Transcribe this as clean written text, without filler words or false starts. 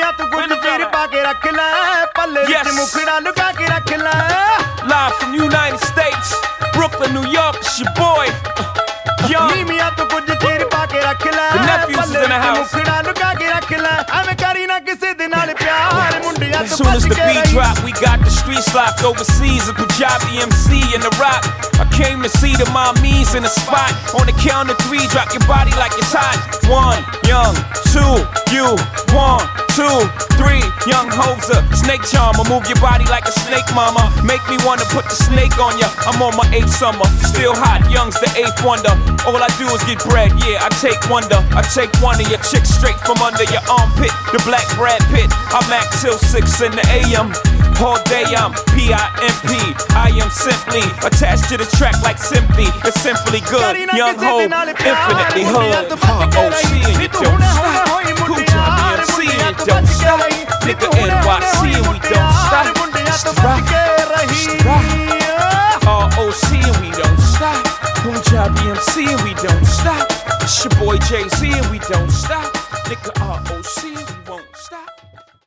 ਨੀਵੀਆਂ ਤੂੰ ਕੁਝ ਚੀਰ ਪਾ ਕੇ ਰੱਖ ਲੈ ਪੱਲੇ ਵਿੱਚ ਮੁਖੜਾ ਲੁਕਾ ਕੇ ਰੱਖ ਲੈ Live from United States, Brooklyn, New York, it's your boy, Young. ਨੀਵੀਆਂ ਤੂੰ ਕੁਝ ਚੀਰ ਪਾ ਕੇ ਰੱਖ ਲੈ ਪੱਲੇ ਵਿੱਚ ਮੁਖੜਾ ਲੁਕਾ ਕੇ ਰੱਖ ਲੈ ਐਵੇਂ ਕਰੀ ਨਾ ਕਿਸੇ ਦੇ ਨਾਲ ਪਿਆਰ ਮੁੰਡਿਆਂ As ਤੋਂ soon as ਬਚ the K beat drop, we got the streets locked overseas. A Punjabi MC in the rock. I came to see the mommies in the spot. On the count of 3, drop your body like it's hot. 1, Young, 2, you. 1, 2, 3, Young Hoser, snake charmer. Move your body like a snake, mama. Make me wanna put the snake on ya. I'm on my 8th summer, still hot. Young's the 8th wonder. All I do is get bread, yeah. I take wonder. I take one of your chicks straight from under your armpit. The black Brad Pitt. I'm act till 6 in the AM. All day I'm P.I.M.P. I am simply attached to the track like simply. It's simply good. Young Ho, infinitely hood. R.O.C. and you don't stop. Punjabi MC and you don't stop. Nigga NYC and we don't stop. R.O.C. and we don't stop. Punjabi MC and we don't stop. It's your boy Jay-Z and we don't stop. Nigga R.O.C. and we